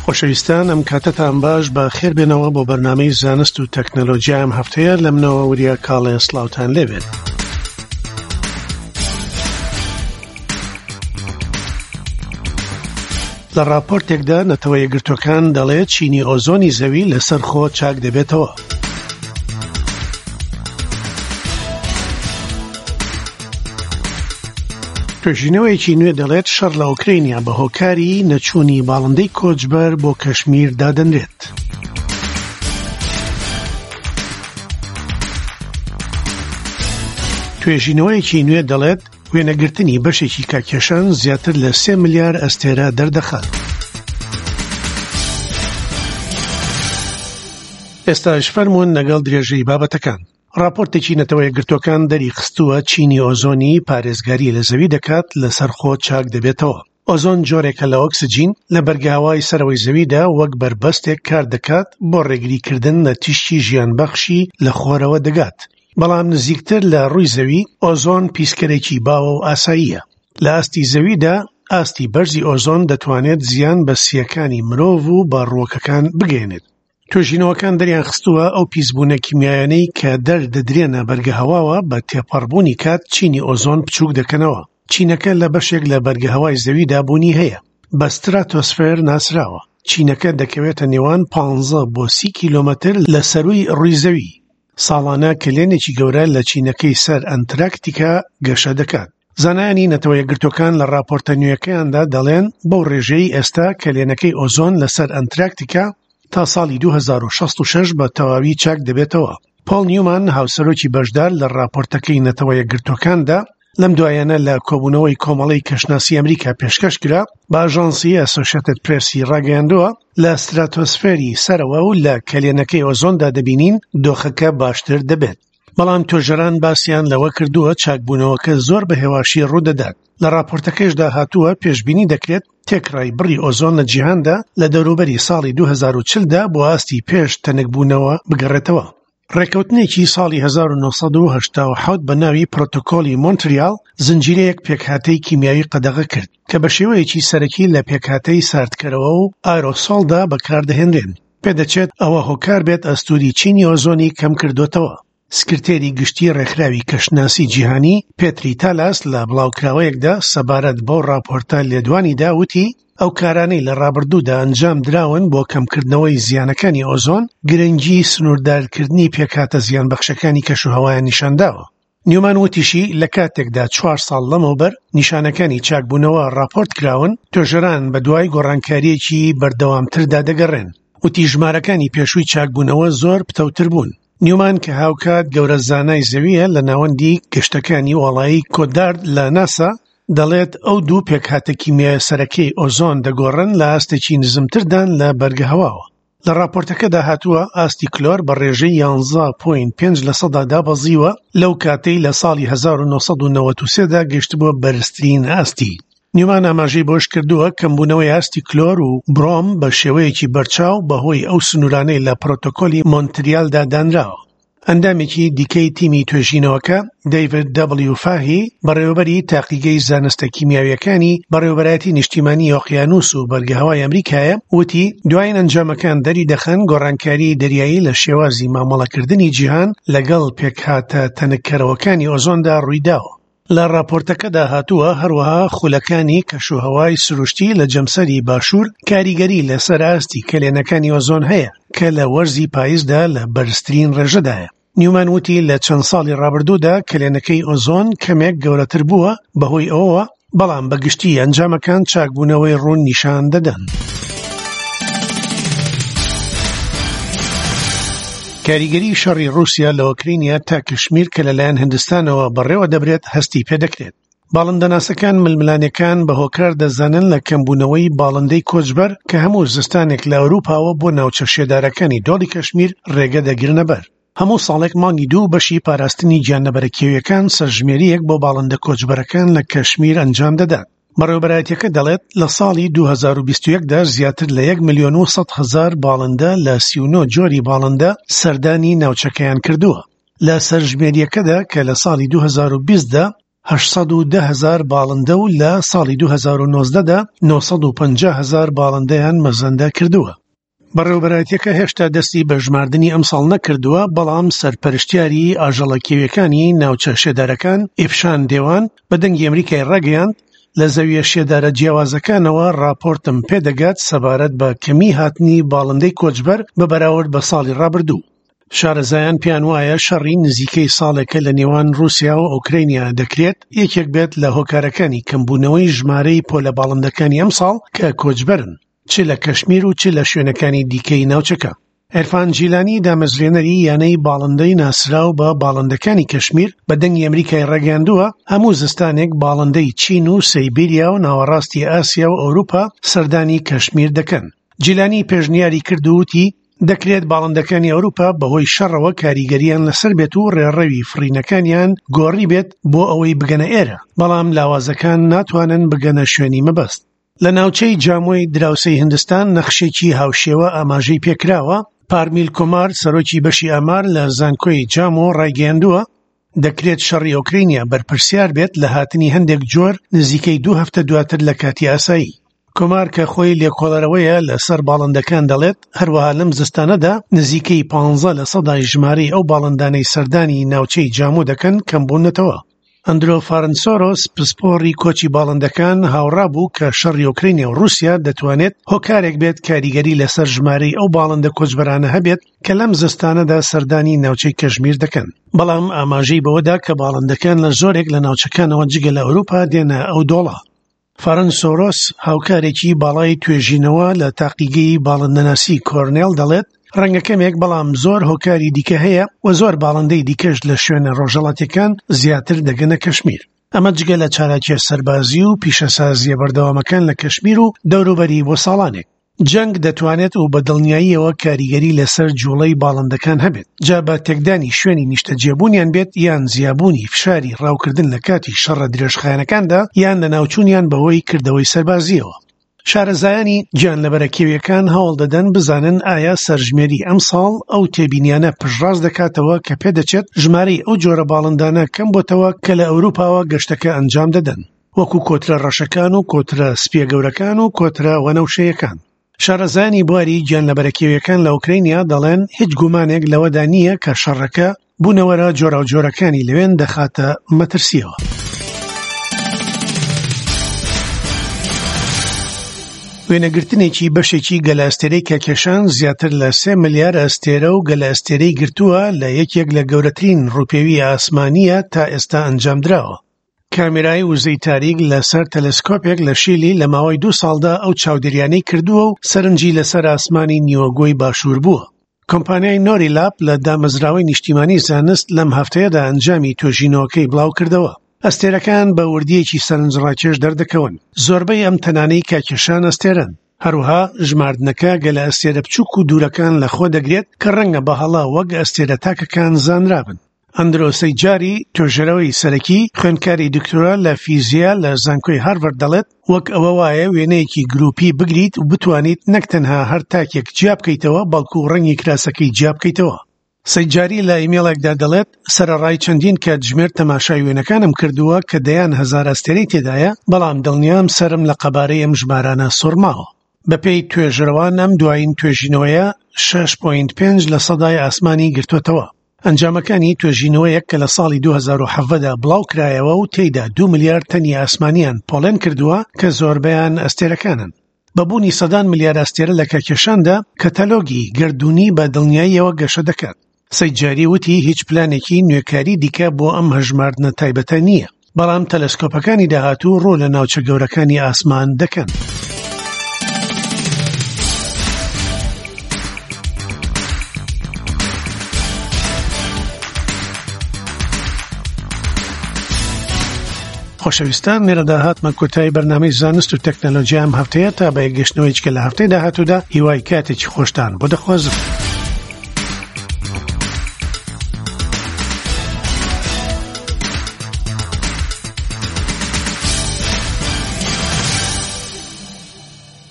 خۆشەویستان ئەم کاتتان باش بە خێر بێنەوە بۆ بەرنامەی زانست و تەکنەلۆجیا ئەم هەفتەیە لە منەوە وریا کاڵێ سڵاوتان لێبێت. لە راپۆرتێکدا نەتەوە یەکگرتووەکان دەڵێت چینی ئۆزۆنی زەوی لەسەر خۆ چاک دەبێتەوە. توێژینەوەیەکی نوێ دەڵێت شەڕ لە ئوکرینیا بە هۆکاری نەچوونی باڵندەی کۆچبەر بۆ کەشمیر دادەنرێت. توێژینەوەیەکی نوێ دەڵێت وێنەگرتنی بەشێکی کاکێشان زیاتر لە 3 ملیار ئەستێرە دەردەخات. ئێستاش فەرموون لەگەڵ درێژەی بابەتەکان. راپۆرتێکی نەتەوە یەکگرتووەکان دەری خستووە چینی ئۆزۆنی پارێزگاری لە زەوی دەکات لەسەر خۆ چاک دەبێتەوە. ئۆزۆن جۆرێکە لە ئۆکسجین لە بەرگاوای سەرەوەی زەویدا وەک بربەستێک کار دەکات بۆ ڕێگریکردن لە تیشتی ژیانبەخشی لە خۆرەوە دەگات. بەڵام نزیکتر لە ڕووی زەوی ئۆزۆن پیسکەرێکی باوە و ئاساییە. لە ئاستی زەویدا ئاستی بەرزی ئۆزۆن دەتوانێت زیان بە سیەکانی مرۆڤ و باڕۆکەکان بگەێنێت. توێژینەوەکان دەریان خستووە ئەو پیسبوونە کیمیایانەی کە دەردەدرێنە بەرگە هەواوە بە تێپەڕبوونی کات چینی ئۆزۆن بچووک دەکەنەوە. چینەکە لە بەشێک لە بەرگە هەوای زەویدا بوونی هەیە. بە ستراتۆسفێر ناسراوە. چینەکە دەکەوێتە نێوان 15 بۆ 30 کیلۆمەتر لە سەرووی ڕووی زەوی. ساڵانە کلێنێکی گەورە لە چینەکەی سەر ئەنتراکتیکا گەشە دەکات. زانایانی نەتەوە یەکگرتووەکان لە راپۆرتە نوێیەکەیاندا دەڵێن بەو ڕێژەی ئێستا کلێنەکەی ئۆزۆن لەسەر ئەنتراکتیکا تا ساڵی 2066 بە تەواوی چاک دەبێتەوە. پۆڵ نیومان هاوسەرۆکی بەشدار لە راپۆرتەکەی نەتەوە یەکگرتووەکاندا لەم دوایانە لە کۆبوونەوەی کۆمەڵەی کەشناسی ئەمریکا پێشکەش کرا بە ئاژانسی ئەسۆشیێتد پرێسی ڕاگەیاندووە لە ستراتۆسفێری سەرەوە و لە کلێنەکەی ئۆزۆندا دەبینین دۆخەکە باشتر دەبێت. بەڵام تۆژەران باسییان لەوە کردووە چاکبوونەوەکە زۆر بە هێواشی ڕوودەدات. لە راپۆرتەکەشدا هاتووە پێشبینی دەکرێت تێکڕای بڕی ئۆزۆن لە جیهاندا لە دەوروبەری ساڵی 2040دا بۆ ئاستی پێش تەنکبوونەوە بگەڕێتەوە. ڕێکەوتنێکی ساڵی 1987 بە ناوی پرۆتۆکۆلی مۆنتریال زنجیرەیەک پێکهاتەی کیمیاوی قەدەغە کرد کە بە شێوەیەکی سەرەکی لە پێکهاتەی ساردکەرەوە و ئایرۆسۆڵدا بەکاردەهێنرێن. پێدەچێت ئەوە هۆکار بێت ئەستوری چینی ئۆزۆنی کەم کردوتەوە. سکرتێری گشتی ڕێکخراوی کەشناسی جیهانی پێتری تالاس لە بڵاوکراوەیەکدا سەبارەت بۆ راپۆرتە لێدوانیدا وتی ئەو کارانەی لە ڕابردوودا ئەنجام دراون بۆ کەمکردنەوەی زیانەکانی ئۆزۆن گرنگی سنووردارکردنی پێکهاتە زیانبەخشەکانی کەشوهەوایان نیشانداوە. نیومان وتیشی لە کاتێکدا 4 ساڵ لەمەوبەر نیشانەکانی چاکبوونەوە راپۆرت کراون تۆژەران بە دوای گۆڕانکاریەکی بەردەوامتردا دەگەڕێن. وتی ژمارەکانی پێشووی چاکبوونەوە زۆر پتەوتر بوون. نیومان کە هاوکات گەورە زانای زەویە لە ناوەندی گەشتەکانی وڵایی کۆدارد لە ناسا دەڵێت ئەو دوو پێکهاتە کیمیای سەرەکەی ئۆزۆن دەگۆڕن لە ئاستێکی نزمتردان لە بەرگە هەواوە. لە راپۆرتەکەدا هاتووە ئاستی کلۆر بە ڕێژەی 11.5% دابەزیوە لەو کاتەی لە ساڵی 1993دا گەشتبووە بەرزترین ئاستی. نیومان ئاماژەی بۆش کردووە کەمبوونەوەی ئاستی کلۆر و برۆم بە شێوەیەکی بەرچاو بەهۆی ئەو سنوورانەی لە پرۆتۆکۆلی مۆنتریالدا دانراوە. ئەندامێکی دیکەی تیمی توێژینەوەکە دەیڤد دەبلیو فاهی بەڕێوەبەری تاقیگەی زانستە کیمیاویەکانی بەڕێوەبەرایەتی نیشتیمانی ئۆقیانوس و بەرگەهەوای ئەمریکایە وتی دوایین ئەنجامەکان دەری دەخەن گۆڕانکاری دەریایی لە شێوازی مامەڵەکردنی جیهان لەگەڵ پێکهاتە تەنککەرەوەکانی ئۆزۆندا ڕوویداوە. لە راپۆرتەکەدا هاتووە هەروەها خولەکانی کەشوهەوای سروشتی لە جەمسەری باشوور کاریگەری لەسەر ئاستی کلێنەکانی ئۆزۆن هەیە کە لە وەرزی پاییزدا لە بەرزترین ڕێژەدایە. نیومان وتی لە چەند ساڵی ڕابردوودا کلێنەکەی ئۆزۆن کەمێک گەورەتر بووە بەهۆی ئەوەوە بەڵام بەگشتی ئەنجامەکان چاکبوونەوەی ڕوون نیشان دەدەن. کاریگەری شەڕی رووسیا لە ئۆکرینیا تا کەشمیر کە لەلایەن هندستانەوە بەڕێوە دەبرێت هەستی پێدەکرێت. باڵندەناسەکان ململانەکان بە هۆکار دەزانن لە کەمبوونەوەی باڵندەی کۆچبەر کە هەموو زستانێک لە ئەوروپاوە بۆ ناوچە شێدارەکانی دۆڵی کەشمیر ڕێگە دەگرنە بەر. هەموو ساڵێک مانگی 2 بەشی پاراستنی گیانلەبەرەکێویەکان سەرژمێریەک بۆ باڵندە کۆچبەرەکان لە کەشمیر ئەنجام دەدات. بەڕێوەبەرایەتیەکە دەڵێت لە ساڵی 2021دا زیاتر لە 1,100,000 باڵندە لە 39 جۆری باڵندە سەردانی ناوچەکەیان کردووە. لە سەرژمێریەکەدا کە لە ساڵی 2020دا 810,000 باڵندە و لە ساڵی 2019دا 950,000 باڵندەیان مەزەندە کردووە. بەڕێوەبەرایەتیەکە هێشتا دەستی بە ژماردنی ئەمساڵ نەکردووە، بەڵام سەرپەرشتیاری ئاژەڵە کێویەکانی ناوچە شێدارەکان ئیفشان دێوان بە دەنگی ئەمریکای ڕاگەیاند لە زەویە شێدارە جیاوازەکانەوە راپۆرتم پێدەگات سەبارەت بە کەمی هاتنی باڵندەی کۆچبەر بە بەراورد بە ساڵی ڕابردوو. شارەزایان پیان وایە شەڕی نزیکەی ساڵێکە لە نێوان رووسیا و ئوکرینیا دەکرێت یەکێک بێت لە هۆکارەکانی کەمبوونەوەی ژمارەی پۆلە باڵندەکانی ئەمساڵ کە کۆچبەرن، چ لە کەشمیر و چ لە شوێنەکانی دیکەی ناوچەکە. عرفان جیلانی دامەزرێنەری یانەی باڵندەی ناسراو بە باڵندەکانی کەشمیر بە دەنگی ئەمریکای ڕاگەیاندووە هەموو زستانێک باڵندەی چین و سەیبیریا و ناوەڕاستی ئاسیا و ئەوروپا سەردانی کەشمیر دەکەن. جیلانی پێشنیاری کرد و وتی دەکرێت باڵندەکانی ئەوروپا بەهۆی شەڕەوە کاریگەریان لەسەر بێت و ڕێڕەوی فرینەکانیان گۆڕی بێت بۆ ئەوەی بگەنە ئێرە، بەڵام لاوازەکان ناتوانن بگەنە شوێنی مەبەست. لە ناوچەی جامۆی دراوسەی هیندستان نەخشێکی هاوشێوە ئاماژەی پێکراوە. پارمیل کۆمار سەرۆکی بەشی ئامار لە زانکۆی جامۆ ڕایگەیاندووە دەکرێت شەڕی ئۆکرینیا بەرپرسیار بێت لە هاتنی هەندێک جۆر نزیکەی 2 هەفتە دواتر لە کاتی ئاسایی. کۆمار کە خۆی لێکۆڵەرەوەیە لەسەر باڵندەکان دەڵێت هەروەها لەم زستانەدا نزیکەی 15% ژمارەی ئەو باڵندانەی سەردانی ناوچەی جامۆ دەکەن کەمبوونەتەوە. ئەندرۆ فارنسۆرۆس پسپۆڕی کۆچی باڵندەکان هاوڕا بوو کە شەڕی ئۆکرینیا و رووسیا دەتوانێت هۆکارێک بێت کاریگەری لەسەر ژمارەی ئەو باڵندە کۆچبەرانە هەبێت کە لەم زستانەدا سەردانی ناوچەی کەژمیر دەکەن، بەڵام ئاماژەی بەوەدا کە باڵندەکان لە زۆرێک لە ناوچەکانەوە جگە لە ئەوروپا دێنە ئەو دۆڵە. فارنسۆرۆس هاوکارێکی باڵای توێژینەوە لە تاقیگەی باڵندەناسی کۆرنێل دەڵێت ڕەنگە کەمێک بەڵام زۆر هۆکاری دیکە هەیە و زۆر باڵندەی دیکەش لە شوێنە ڕۆژهەڵاتیەکان زیاتر دەگەنە کەشمیر. ئەمە جگە لە چالاکیە سەربازی و پیشەسازیە بەردەوامەکان لە کەشمیر و دەوروبەری بۆ ساڵانێک. جەنگ دەتوانێت و بە دڵنیاییەوە کاریگەری لەسەر جوڵەی باڵندەکان هەبێت، جا بە تێکدانی شوێنی نیشتەجێبوونیان بێت یان زیابوونی فشاری ڕاوکردن لە کاتی شەڕە درێژخایەنەکاندا یان لە ناوچوونیان بەهۆی کردەوەی سەربازیەوە. شارەزایانی گیانلەبەرەکێویەکان هەوڵ دەدەن بزانن ئایا سەرژمێری ئەم ساڵ ئەو تێبینیانە پشتڕاست دەکاتەوە کە پێدەچێت ژمارەی ئەو جۆرە باڵندانە کەم بۆتەوە کە لە ئەوروپاوە گەشتەکە ئەنجام دەدەن، وەکو کۆترە ڕەشەکان و کۆترە سپیەگەورەکان و کۆترە وەنەوشەیەکان. شارەزایانی بواری گیانلەبەرەکێویەکان لە ئوکرینیا دەڵێن هیچ گومانێک لەوەدا نییە کە شەڕەکە بوونەوەرە جۆرە و جۆرەکانی لەوێن دەخاتە مەترسیەوە. وێنەگرتنێکی بەشێکی گەلە ئەستێرەی کەکێشان زیاتر لە 3 ملیار ئەستێرە و گەلە ئەستێرەی گرتووە لە یەکێک لە گەورەترین ڕووپێوی ئاسمانیە تا ئێستا ئەنجامدراوە. کامێرای وزەی تاریک لەسەر تەلەسکۆپێک لە شیلی لە ماوەی 2 ساڵدا ئەو چاودێریانەی کردووە و سەرنجی لەسەر ئاسمانی نیوەگۆی باشوور بووە. کۆمپانیای نۆریلاپ لە دامەزراوەی نیشتیمانی زانست لەم هەفتەیەدا ئەنجامی توێژینەوەکەی بڵاو کردەوە. ئەستێرەکان بە وردیەکی سەرنجڕاکێش دەردەکەون. زۆربەی ئەم تەنانەی کاکێشان ئەستێرن. هەروها ژماردنەکە گەلە ئەستێرە بچووک و دوورەکان لەخۆ دەگرێت کە ڕەنگە بەهەڵا وەک ئەستێرە تاکەکان زانرابن. ئەندرۆسەی جاری توێژەرەوەی سەرەکی خوێندکاری دکتۆرا لە فیزیا لە زانکۆی هارڤارد دەڵێت وەک ئەوە وایە وێنەیەکی گروپی بگریت و بتوانیت نەک تەنها هەر تاکێک جیا بکەیتەوە بەڵکو و ڕەنگی کراسەکەی جیا بکەیتەوە. سەیجاری لە ئیمێڵێکدا دەڵێت سەرەڕای چەندین کاتژمێر تەماشای وێنەکانم کردووە کە دەیان هەزار ئەستێرەی تێدایە، بەڵام دڵنیام سرم لە قەبارەی ئەم ژمارانە سوڕماوە. بەپێی توێژەرەوان ئەم دوایین توێژینەوەیە 6.5% ئاسمانی گرتوتەوە. ئەنجامەکانی توێژینەوەیەک کە لە ساڵی 2017دا بڵاو کرایەوە و تێیدا 2 ملیار تەنی ئاسمانیان پۆڵێن کردووە کە زۆربەیان ئەستێرەکانن. بەبوونی سەدان ملیار ئەستێرە لە کەکێشاندا کەتەلۆگی گردوونی بە دڵنیاییەوە گەشە دەکات. سەیجاری وتی هیچ پلانێکی نوێکاری دیکە بۆ ئەم هەژماردنە تایبەتە نییە، بەڵام تەلەسکۆپەکانی داهاتوو ڕۆ لە ناوچە گەورەکانی ئاسمان دەکەن. خۆشەویستان، لێرەدا هاتمە کۆتایی بەرنامەی زانست و تەکنەلۆجیا ئەم هەفتەیە تا بە یەکگەشتنەوەی کە لە هەفتەی داهاتوودا هیوای کاتێکی خۆشتان بۆ دەخوازم.